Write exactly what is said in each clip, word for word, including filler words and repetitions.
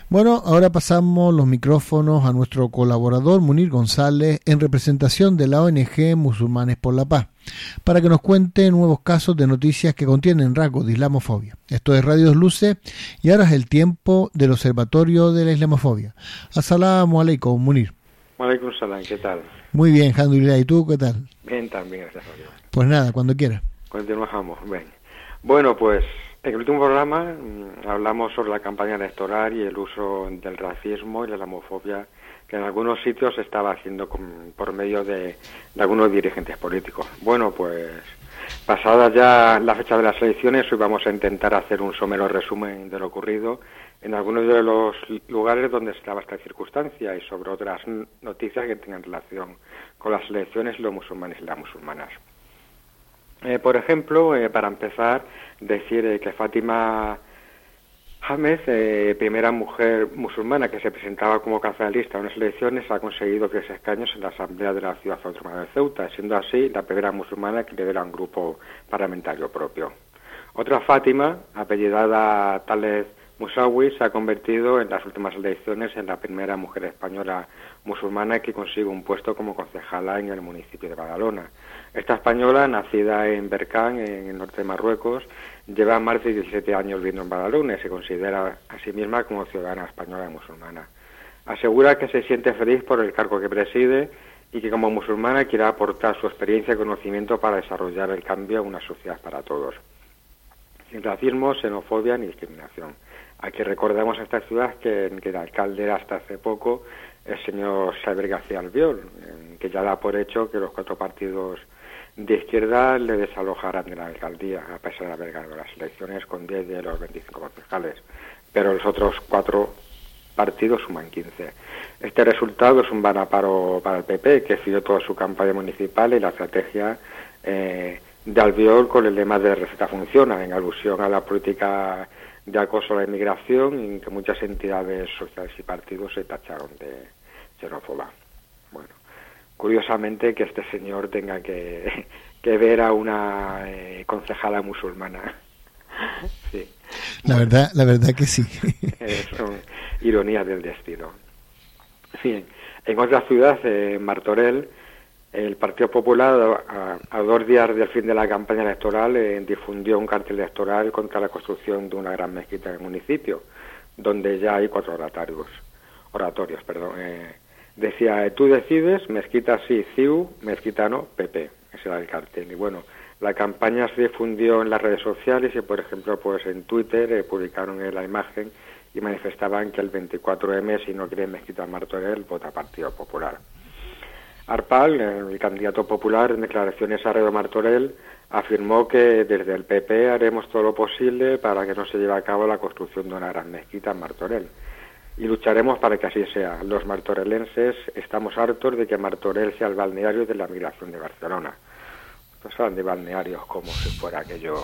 Bueno, ahora pasamos los micrófonos a nuestro colaborador Munir González en representación de la O N G Musulmanes por la Paz, para que nos cuente nuevos casos de noticias que contienen rasgos de islamofobia. Esto es Radio Dos Luces y ahora es el tiempo del Observatorio de la Islamofobia. As-salamu alaykum, Munir. Alaykum salam, ¿qué tal? Muy bien, alhamdulillah. ¿Y tú qué tal? Bien también, gracias a Dios. Pues nada, cuando quieras. Continuamos, ven. Bueno, pues en el último programa mmm, hablamos sobre la campaña electoral y el uso del racismo y la islamofobia que en algunos sitios se estaba haciendo con, por medio de, de algunos dirigentes políticos. Bueno, pues pasada ya la fecha de las elecciones, hoy vamos a intentar hacer un somero resumen de lo ocurrido en algunos de los lugares donde se daba esta circunstancia y sobre otras noticias que tengan relación con las elecciones y los musulmanes y las musulmanas. Eh, por ejemplo, eh, para empezar, decir eh, que Fátima James, eh, primera mujer musulmana que se presentaba como candidata a unas elecciones, ha conseguido tres escaños en la Asamblea de la Ciudad Autónoma de Ceuta, siendo así la primera musulmana que lidera un grupo parlamentario propio. Otra Fátima, apellidada Tález Musawi, se ha convertido en las últimas elecciones en la primera mujer española musulmana que consigue un puesto como concejala en el municipio de Badalona. Esta española, nacida en Berkane, en el norte de Marruecos, lleva más de diecisiete años viviendo en Badalona y se considera a sí misma como ciudadana española y musulmana. Asegura que se siente feliz por el cargo que preside y que como musulmana quiere aportar su experiencia y conocimiento para desarrollar el cambio a una sociedad para todos, sin racismo, xenofobia ni discriminación. Aquí recordamos a esta ciudad que, que el alcalde era hasta hace poco el señor Xavier García Albiol, que ya da por hecho que los cuatro partidos de izquierda le desalojarán de la alcaldía, a pesar de haber ganado las elecciones con diez de los veinticinco concejales. Pero los otros cuatro partidos suman quince. Este resultado es un vanaparo para el P P, que siguió toda su campaña municipal y la estrategia eh, de Albiol con el lema de receta funciona, en alusión a la política de acoso a la inmigración, en que muchas entidades sociales y partidos se tacharon de xenófoba. Bueno, curiosamente que este señor tenga que, que ver a una eh, concejala musulmana. Sí. La verdad, la verdad que sí. Son ironías del destino. Bien, en otra ciudad, en Martorell, el Partido Popular, a, a dos días del fin de la campaña electoral, eh, difundió un cartel electoral contra la construcción de una gran mezquita en el municipio, donde ya hay cuatro oratorios. oratorios perdón. Eh, decía, tú decides, mezquita sí, C I U, mezquita no, P P. Ese era el cartel. Y bueno, la campaña se difundió en las redes sociales y, por ejemplo, pues en Twitter eh, publicaron eh, la imagen y manifestaban que el veinticuatro eme, si no quieren mezquita en Martorell, vota Partido Popular. Arpal, el candidato popular, en declaraciones a Radio Martorell, afirmó que desde el P P haremos todo lo posible para que no se lleve a cabo la construcción de una gran mezquita en Martorell. Y lucharemos para que así sea. Los martorelenses estamos hartos de que Martorell sea el balneario de la migración de Barcelona. Pues hablan de balnearios como si fuera aquello.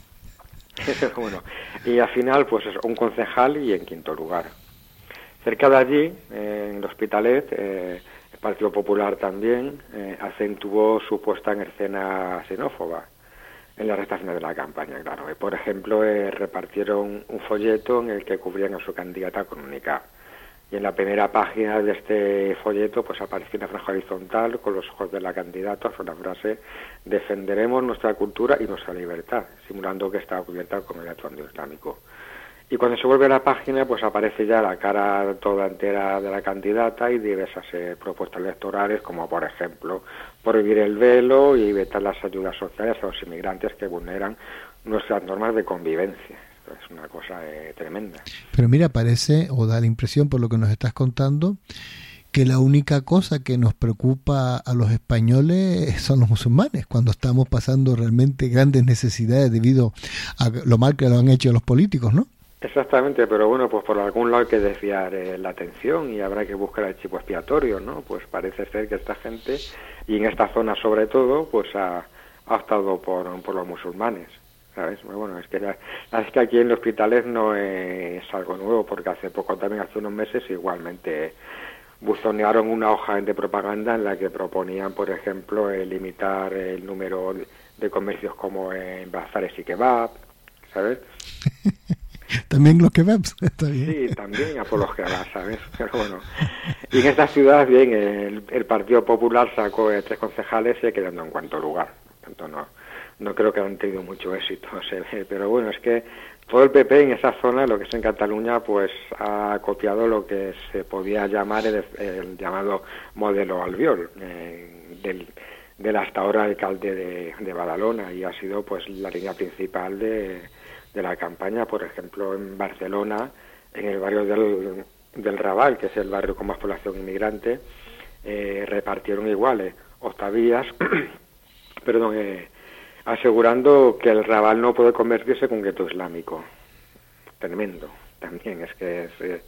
Bueno, y al final, pues es un concejal y en quinto lugar. Cerca de allí, eh, en el Hospitalet, eh, el Partido Popular también eh, acentuó su puesta en escena xenófoba en la recta final de la campaña, claro. Y, por ejemplo, eh, repartieron un folleto en el que cubrían a su candidata con un niqab. Y en la primera página de este folleto pues apareció una franja horizontal con los ojos de la candidata sobre la frase defenderemos nuestra cultura y nuestra libertad, simulando que estaba cubierta con el atuendo islámico. Y cuando se vuelve a la página, pues aparece ya la cara toda entera de la candidata y diversas eh, propuestas electorales, como por ejemplo prohibir el velo y vetar las ayudas sociales a los inmigrantes que vulneran nuestras normas de convivencia. Es una cosa eh, tremenda. Pero mira, parece, o da la impresión por lo que nos estás contando, que la única cosa que nos preocupa a los españoles son los musulmanes, cuando estamos pasando realmente grandes necesidades debido a lo mal que lo han hecho los políticos, ¿no? Exactamente, pero bueno, pues por algún lado hay que desviar eh, la atención y habrá que buscar el chivo expiatorio, ¿no? Pues parece ser que esta gente, y en esta zona sobre todo, pues ha, ha optado por, por los musulmanes, ¿sabes? Bueno, es que, la, es que aquí en el Hospitalet no es algo nuevo, porque hace poco, también hace unos meses, igualmente buzonearon una hoja de propaganda en la que proponían, por ejemplo, eh, limitar el número de, de comercios como en bazares y kebab, ¿sabes? También los kebabs, está bien. Sí, también a por los kebabs, ¿sabes? Pero bueno. Y en esta ciudad, bien, el, el Partido Popular sacó eh, tres concejales y quedando en cuarto lugar. Tanto no, no creo que han tenido mucho éxito, se ve. Pero bueno, es que todo el P P en esa zona, lo que es en Cataluña, pues ha copiado lo que se podía llamar el, el llamado modelo Albiol, eh, del, del hasta ahora alcalde de, de Badalona, y ha sido pues la línea principal de, de la campaña. Por ejemplo, en Barcelona, en el barrio del, del Raval, que es el barrio con más población inmigrante, eh, repartieron iguales octavillas, perdón, eh, asegurando que el Raval no puede convertirse en un gueto islámico. Tremendo, también es que es... Eh,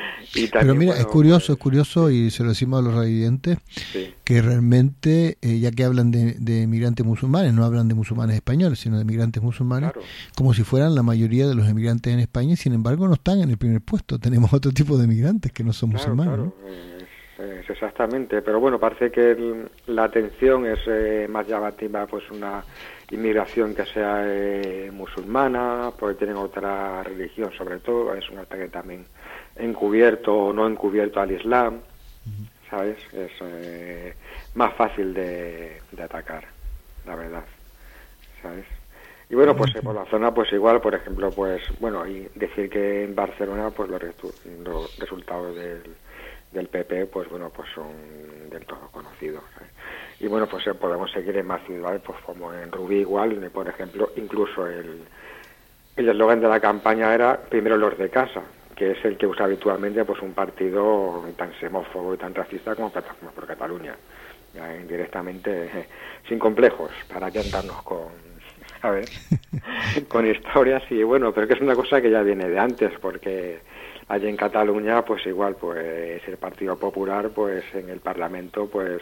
y también, Pero mira, bueno, es curioso, es curioso, y se lo decimos a los radiovidentes, sí, que realmente, eh, ya que hablan de, de migrantes musulmanes, no hablan de musulmanes españoles, sino de migrantes musulmanes, claro, como si fueran la mayoría de los emigrantes en España, y sin embargo no están en el primer puesto. Tenemos otro tipo de migrantes que no son claro, musulmanes. claro, ¿no? es, es exactamente. Pero bueno, parece que el, la atención es eh, más llamativa, pues una inmigración que sea eh, musulmana, porque tienen otra religión, sobre todo, es un ataque también encubierto o no encubierto al Islam, ¿sabes? Es eh, más fácil de, de atacar, la verdad, ¿sabes? Y bueno, pues eh, por la zona, pues igual, por ejemplo, pues, bueno, y decir que en Barcelona, pues los, restu- los resultados del, del P P, pues bueno, pues son del todo conocidos, ¿sabes? Y bueno, pues eh, podemos seguir en más ciudades, pues como en Rubí igual, por ejemplo, incluso el el eslogan de la campaña era primero los de casa, que es el que usa habitualmente pues un partido tan xenófobo y tan racista como Plataforma por Cataluña, ya indirectamente, eh, sin complejos, para que andarnos con, ¿sabes? con historias. Y bueno, pero que es una cosa que ya viene de antes, porque allí en Cataluña pues igual, pues el Partido Popular pues en el Parlamento pues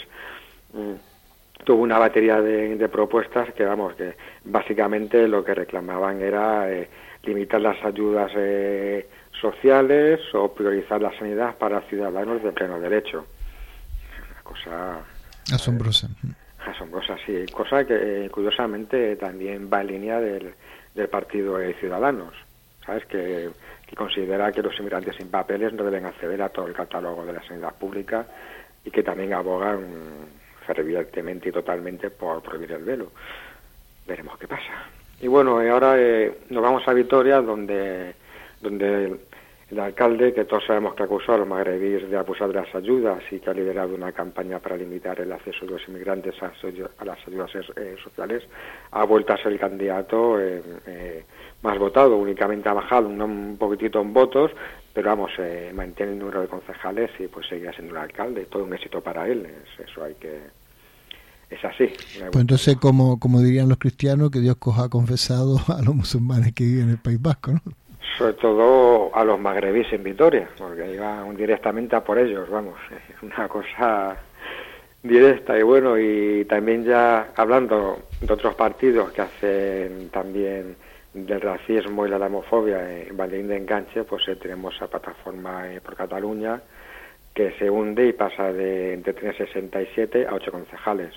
mm, tuvo una batería de, de propuestas que, vamos, que básicamente lo que reclamaban era eh, limitar las ayudas eh, sociales o priorizar la sanidad para ciudadanos de pleno derecho. Una cosa asombrosa. Eh, asombrosa, sí. Cosa que eh, curiosamente también va en línea del, del Partido de Ciudadanos, ¿sabes? Que, que considera que los inmigrantes sin papeles no deben acceder a todo el catálogo de la sanidad pública y que también abogan fervientemente y totalmente por prohibir el velo. Veremos qué pasa. Y bueno, y ahora eh, nos vamos a Vitoria, donde donde el, el alcalde, que todos sabemos que acusó a los magrebíes de abusar de las ayudas y que ha liderado una campaña para limitar el acceso de los inmigrantes a, a las ayudas eh, sociales, ha vuelto a ser el candidato eh, eh, más votado. Únicamente ha bajado un, un poquitito en votos, pero vamos, eh, mantiene el número de concejales y pues seguirá siendo un alcalde. Todo un éxito para él, es, eso hay que... Es así. Pues entonces, como, como dirían los cristianos, que Dios coja confesado a los musulmanes que viven en el País Vasco, ¿no? Sobre todo a los magrebíes en Vitoria, porque iban directamente a por ellos, vamos, es una cosa directa. Y bueno, y también ya hablando de otros partidos que hacen también del racismo y la islamofobia en Valladolid de Enganche, pues eh, tenemos a Plataforma eh, por Cataluña, que se hunde y pasa de, de tener sesenta y siete a ocho concejales.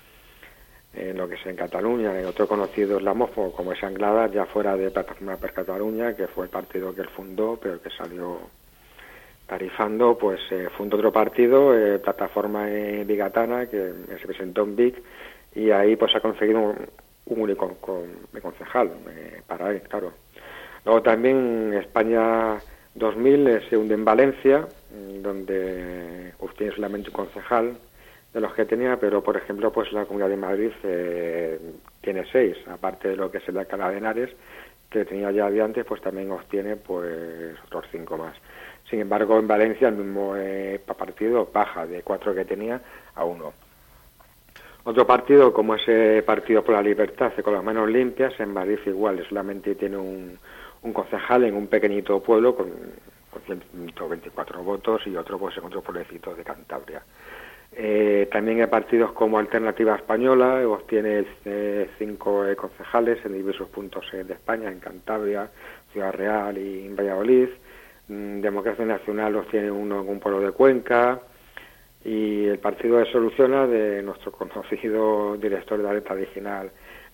En lo que es en Cataluña, en otro conocido islamófobo como es Anglada, ya fuera de Plataforma per Cataluña, que fue el partido que él fundó, pero que salió tarifando, pues eh, fundó otro partido, eh, Plataforma eh, Bigatana, que se presentó en Vic, y ahí pues ha conseguido un, un único con, con, concejal eh, para él, claro. Luego también España dos mil eh, se hunde en Valencia, donde obtiene solamente un concejal de los que tenía, pero por ejemplo pues la Comunidad de Madrid eh, tiene seis, aparte de lo que es el de Alcalá de Henares, que tenía ya de antes, pues también obtiene pues otros cinco más. Sin embargo, en Valencia el mismo eh, partido baja de cuatro que tenía a uno. Otro partido, como ese Partido por la Libertad, con las manos limpias, en Madrid igual, solamente tiene un, un concejal en un pequeñito pueblo con, con ciento veinticuatro votos, y otro pues en otro pueblecito de Cantabria. Eh, también hay partidos como Alternativa Española, eh, obtiene eh, cinco eh, concejales en diversos puntos eh, de España, en Cantabria, Ciudad Real y en Valladolid. Mm, Democracia Nacional obtiene uno en un pueblo de Cuenca, y el partido de Soluciona, de nuestro conocido director de la letra original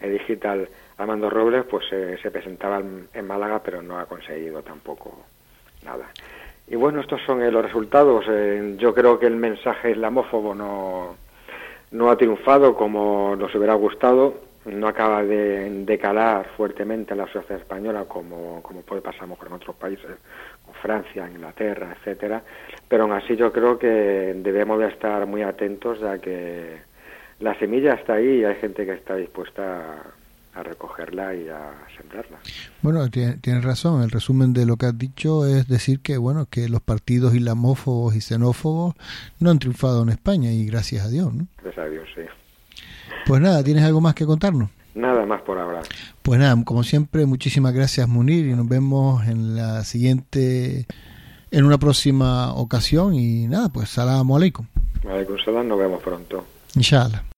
el digital Armando Robles, pues eh, se presentaba en, en Málaga, pero no ha conseguido tampoco nada. Y bueno, estos son eh, los resultados. Eh, yo creo que el mensaje islamófobo no, no ha triunfado como nos hubiera gustado, no acaba de, de calar fuertemente en la sociedad española como, como puede pasar mejor en otros países, como Francia, Inglaterra, etcétera. Pero aún así yo creo que debemos de estar muy atentos, ya que la semilla está ahí y hay gente que está dispuesta a, a recogerla y a sembrarla. Bueno, tienes razón. El resumen de lo que has dicho es decir que, bueno, que los partidos islamófobos y xenófobos no han triunfado en España, y gracias a Dios, ¿no? Gracias a Dios, sí. Pues nada, ¿tienes algo más que contarnos? Nada más por ahora. Pues nada, como siempre, muchísimas gracias, Munir, y nos vemos en la siguiente, en una próxima ocasión. Y nada, pues salam aleikum. Aleikum salam, nos vemos pronto. Inshallah.